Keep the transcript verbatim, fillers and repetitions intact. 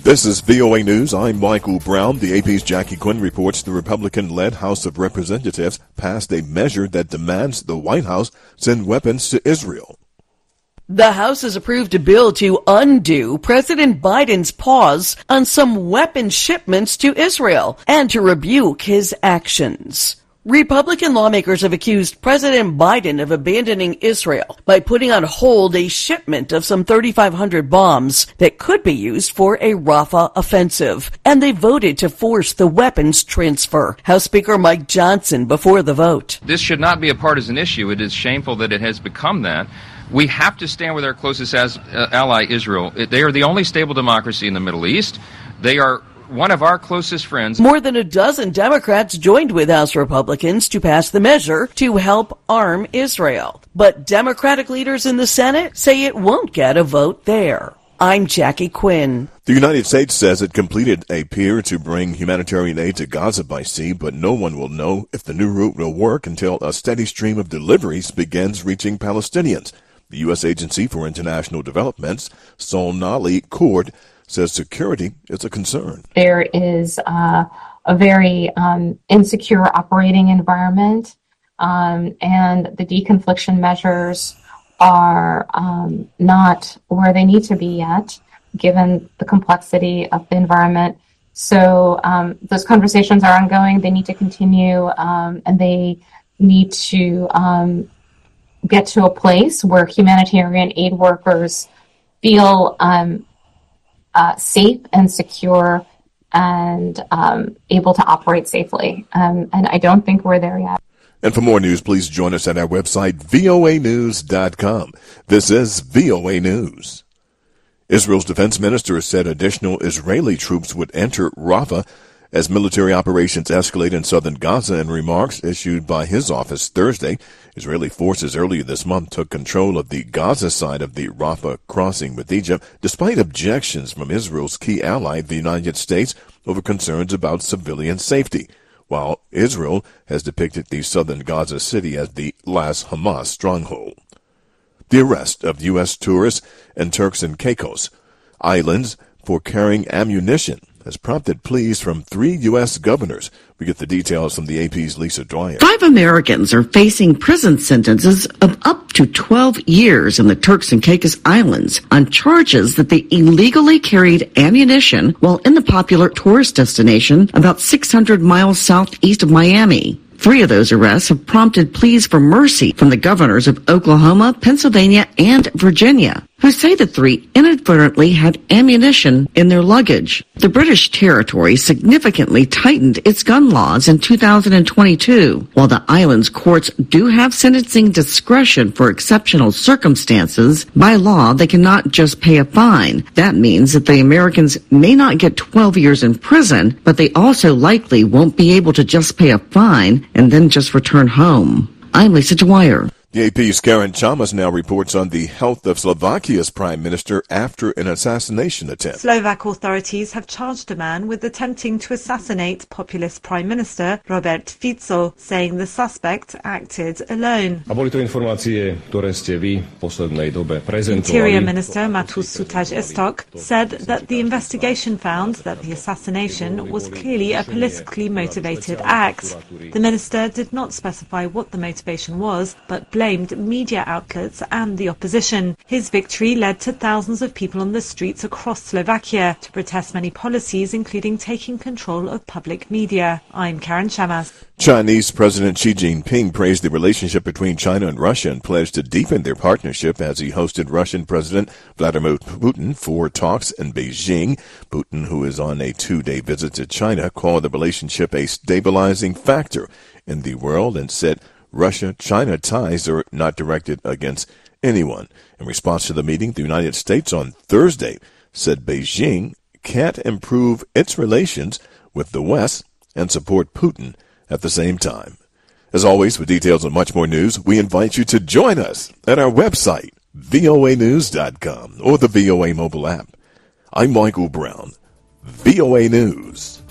This is V O A News. I'm Michael Brown. The A P's Jackie Quinn reports the Republican-led House of Representatives passed a measure that demands the White House send weapons to Israel. The House has approved a bill to undo President Biden's pause on some weapon shipments to Israel and to rebuke his actions. Republican lawmakers have accused President Biden of abandoning Israel by putting on hold a shipment of some thirty-five hundred bombs that could be used for a Rafah offensive, and they voted to force the weapons transfer. House Speaker Mike Johnson before the vote. This should not be a partisan issue. It is shameful that it has become that. We have to stand with our closest as, uh, ally, Israel. They are the only stable democracy in the Middle East. They are one of our closest friends. More than a dozen Democrats joined with House Republicans to pass the measure to help arm Israel. But Democratic leaders in the Senate say it won't get a vote there. I'm Jackie Quinn. The United States says it completed a pier to bring humanitarian aid to Gaza by sea, but no one will know if the new route will work until a steady stream of deliveries begins reaching Palestinians. The U S Agency for International Development's Sonali Cord says security is a concern. There is uh, a very um, insecure operating environment, um, and the deconfliction measures are um, not where they need to be yet, given the complexity of the environment. So um, those conversations are ongoing. They need to continue, um, and they need to um, get to a place where humanitarian aid workers feel um, Uh, safe and secure and um, able to operate safely. Um, and I don't think we're there yet. And for more news, please join us at our website, V O A news dot com. This is V O A News. Israel's defense minister said additional Israeli troops would enter Rafah as military operations escalate in southern Gaza. In remarks issued by his office Thursday, Israeli forces earlier this month took control of the Gaza side of the Rafah crossing with Egypt, despite objections from Israel's key ally, the United States, over concerns about civilian safety, while Israel has depicted the southern Gaza city as the last Hamas stronghold. The arrest of U S tourists in Turks and Caicos Islands for carrying ammunition has prompted pleas from three U S governors. We get the details from the A P's Lisa Dwyer. Five Americans are facing prison sentences of up to twelve years in the Turks and Caicos Islands on charges that they illegally carried ammunition while in the popular tourist destination about six hundred miles southeast of Miami. Three of those arrests have prompted pleas for mercy from the governors of Oklahoma, Pennsylvania, and Virginia, who say the three inadvertently had ammunition in their luggage. The British territory significantly tightened its gun laws in two thousand twenty-two. While the island's courts do have sentencing discretion for exceptional circumstances, by law they cannot just pay a fine. That means that the Americans may not get twelve years in prison, but they also likely won't be able to just pay a fine and then just return home. I'm Lisa Dwyer. The A P's Karen Chalmers now reports on the health of Slovakia's prime minister after an assassination attempt. Slovak authorities have charged a man with attempting to assassinate populist prime minister Robert Fico, saying the suspect acted alone. Interior Minister Matus Sutaj Estok said that the investigation found that the assassination was clearly a politically motivated act. The minister did not specify what the motivation was, but blamed media outlets and the opposition. His victory led to thousands of people on the streets across Slovakia to protest many policies, including taking control of public media. I'm Karen Chamas. Chinese President Xi Jinping praised the relationship between China and Russia and pledged to deepen their partnership as he hosted Russian President Vladimir Putin for talks in Beijing. Putin, who is on a two-day visit to China, called the relationship a stabilizing factor in the world and said Russia-China ties are not directed against anyone. In response to the meeting, the United States on Thursday said Beijing can't improve its relations with the West and support Putin at the same time. As always, for details on much more news, we invite you to join us at our website, V O A news dot com, or the V O A mobile app. I'm Michael Brown, V O A News.